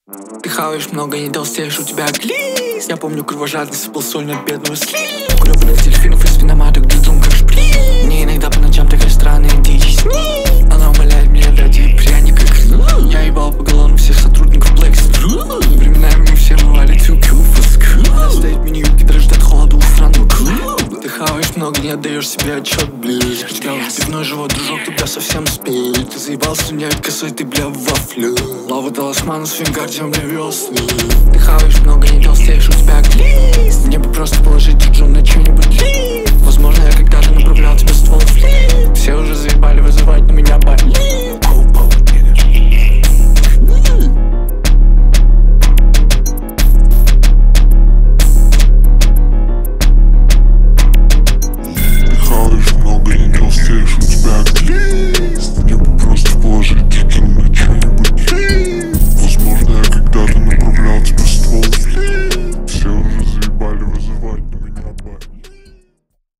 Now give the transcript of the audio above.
Ты хаваешь много, не толстеешь, у тебя глиз. Я помню кровожадный, сыпал соль на бедную слив. Гребаных дельфинов из виноматок, дыдун как шприц. Мне иногда по ночам такая странная дичь снит. Она умоляет меня дать ей пряник и кну. Я ебал по галлону всех сотрудников Black Street. Временами мы все рвали тюки у фаску. Она стоит в мини-юбке, дрожит от холода у Франку. Ты хаваешь много, не отдаешь себе отчет, блядь. У тебя уже пивной живот, дружок, тебя совсем спит. Ты заебался менять косой, ты, бля, в вафлю. Лава талисмана с фингардием для весны. Ты хаваешь много, не толстеешь, у тебя глиз. Мне бы просто положить джун на что-нибудь лив. Возможно, я когда-то направлял тебе ствол в флип. Все уже заебали вызывать на меня болит.